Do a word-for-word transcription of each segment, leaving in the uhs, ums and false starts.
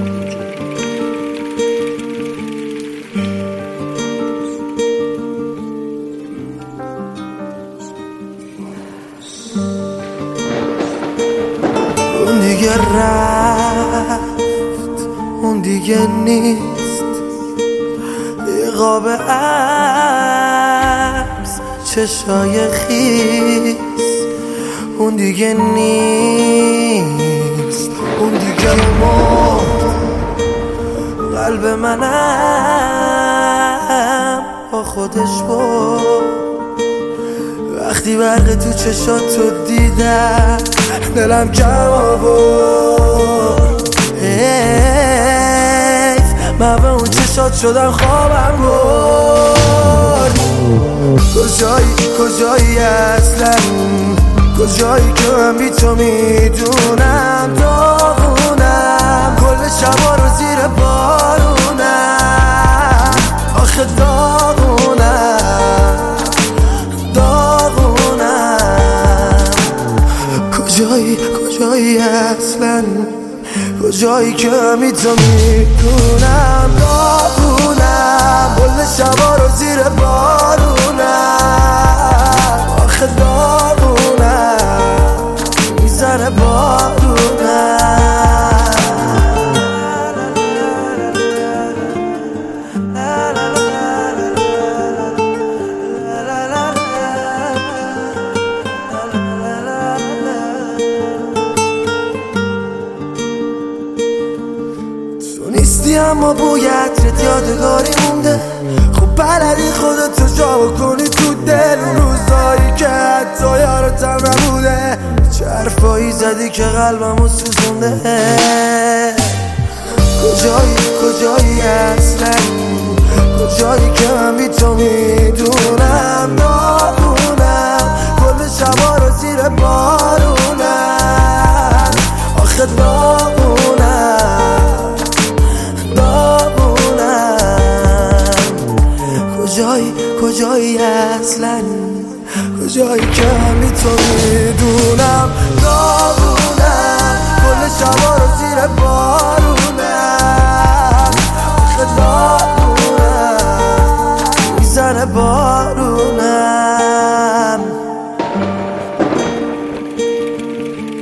اون دیگه رفت، اون دیگه نیست، یه قاب عکس چشای خیس. اون دیگه نیست، اون دیگه مرد، قلب منم با خودش برد. وقتی برق تو چشاتو دیدم دلم کم آورد. حیف من به اون چشات شدم خوابم برد. کجایی کجایی اصلا، کجایی که من بی تو میدونم داغونم، کل شبا رو زیر بارونم، آخه داغونم داغونم. کجایی کجایی اصلا، کجایی که من بی تو میدونم داغونم، کل شبا رو زیر بارونم، آخه داغونم میزنه بارونم. تو نیستی اما بوی عطرت یادگاری مونده. خب بلدی خودتو جا بکنی تو دل، روزایی که حتی یارتم نبوده. چه حرفایی زدی که قلبمو سوزونده. کجایی کجایی اصلا، کجایی که من بی تو میدونم داغونم، کل شبا رو زیر بارونم، آخه داغونم داغونم. کجایی کجایی اصلا، کجایی که من بی تو میدونم داغونم، کل شبا رو زیر بارونم، آخه داغونم میزنه بارونم.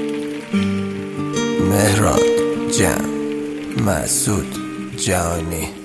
مهران جان، مسعود جانی.